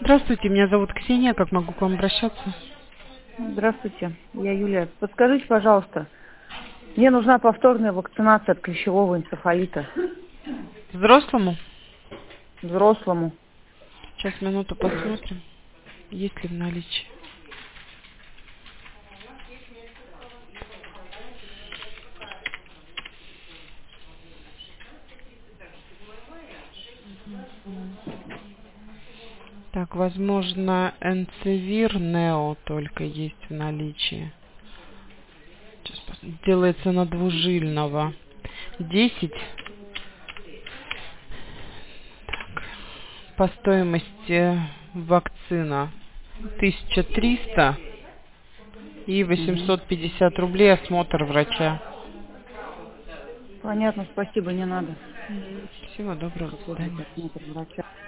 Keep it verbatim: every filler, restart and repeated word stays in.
Здравствуйте, меня зовут Ксения, как могу к вам обращаться? Здравствуйте, я Юлия. Подскажите, пожалуйста, мне нужна повторная вакцинация от клещевого энцефалита Взрослому? взрослому. Сейчас, минуту, посмотрим, есть ли в наличии. Так, возможно, Энцевир Нео только есть в наличии. Сейчас посмотрим. Делается на двужильного. десять. Так. По стоимости вакцина тысяча триста и Мгм. восемьсот пятьдесят рублей осмотр врача. Понятно, спасибо, не надо. Всего доброго, до Какой-то свидания. осмотр врача.